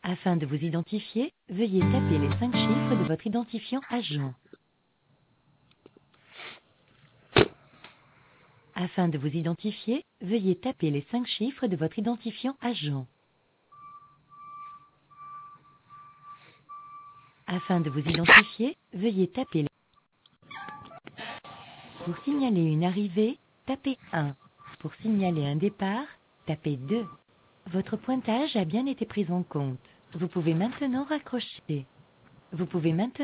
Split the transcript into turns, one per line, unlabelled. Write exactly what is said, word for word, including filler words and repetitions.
Afin de vous identifier, veuillez taper les cinq chiffres de votre identifiant agent. Afin de vous identifier, veuillez taper les cinq chiffres de votre identifiant agent. Afin de vous identifier, veuillez taper les... Pour signaler une arrivée, tapez un. Pour signaler un départ, tapez deux. Votre pointage a bien été pris en compte. Vous pouvez maintenant raccrocher. Vous pouvez maintenant